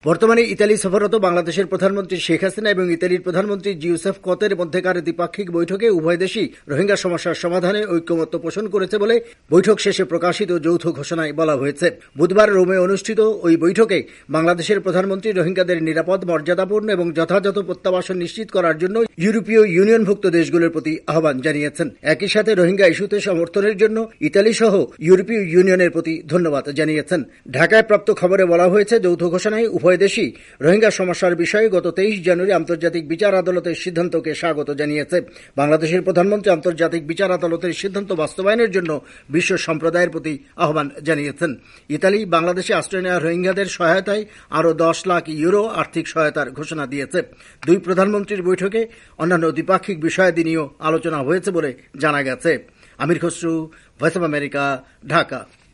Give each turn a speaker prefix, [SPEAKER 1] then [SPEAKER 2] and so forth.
[SPEAKER 1] বর্তমানে ইতালি সফররত বাংলাদেশের প্রধানমন্ত্রী শেখ হাসিনা এবং ইতালির প্রধানমন্ত্রী জিউসেফ কতের মধ্যকার দ্বিপাক্ষিক বৈঠকে উভয় দেশই রোহিঙ্গা সমস্যার সমাধানে ঐকমত্য পোষণ করেছে বলে বৈঠক শেষে প্রকাশিত যৌথ ঘোষণায় বলা হয়েছে। বুধবার রোমে অনুষ্ঠিত ওই বৈঠকে বাংলাদেশের প্রধানমন্ত্রী রোহিঙ্গাদের নিরাপদ, মর্যাদাপূর্ণ এবং যথাযথ প্রত্যাবাসন নিশ্চিত করার জন্য ইউরোপীয় ইউনিয়নভুক্ত দেশগুলোর প্রতি আহ্বান জানিয়েছেন। একই সাথে রোহিঙ্গা ইস্যুতে সমর্থনের জন্য ইতালি সহ ইউরোপীয় ইউনিয়নের প্রতি ধন্যবাদ জানিয়েছেন। ঢাকায় প্রাপ্ত খবরে বলা হয়েছে, যৌথ ঘোষণায় উভয় দেশই রোহিঙ্গা সমস্যার বিষয়ে গত 23 জানুয়ারি আন্তর্জাতিক বিচার আদালতের সিদ্ধান্তকে স্বাগত জানিয়েছে। বাংলাদেশের প্রধানমন্ত্রী আন্তর্জাতিক বিচার আদালতের সিদ্ধান্ত বাস্তবায়নের জন্য বিশ্ব সম্প্রদায়ের প্রতি আহ্বান জানিয়েছেন। ইতালি বাংলাদেশে আশ্রয় নেওয়া রোহিঙ্গাদের সহায়তায় আরও 10 লাখ ইউরো আর্থিক সহায়তার ঘোষণা দিয়েছে। দুই প্রধানমন্ত্রীর বৈঠকে অন্যান্য দ্বিপাক্ষিক বিষয়াদি নিয়েও আলোচনা হয়েছে বলে জানা গেছে। Amir Khasru, voice of America, Dhaka.